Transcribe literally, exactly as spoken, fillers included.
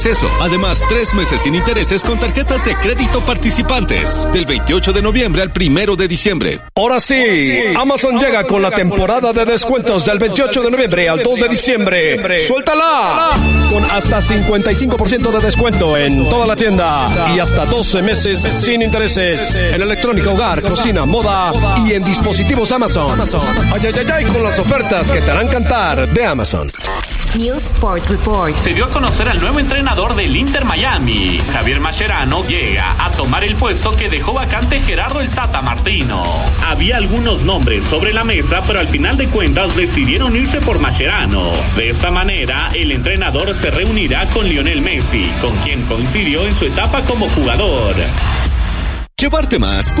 Eso. Además, tres meses sin intereses con tarjetas de crédito participantes. Del veintiocho de noviembre al primero de diciembre. Ahora sí, Ahora sí. Amazon, Amazon llega con la temporada de descuentos del veintiocho de noviembre al dos de diciembre. ¡Suéltala! Con hasta cincuenta y cinco por ciento de descuento en toda la tienda y hasta doce meses sin intereses en electrónica, hogar, cocina, moda y en dispositivos Amazon. Ay, ay, ay, ay, con las ofertas que te harán cantar de Amazon. News Sport Report. Se dio a conocer al nuevo entrenador del Inter Miami. Javier Mascherano llega a tomar el puesto que dejó vacante Gerardo el Tata Martino. Había algunos nombres sobre la mesa, pero al final de cuentas decidieron irse por Mascherano. De esta manera, el entrenador se reunirá con Lionel Messi, con quien coincidió en su etapa como jugador. Llevarte más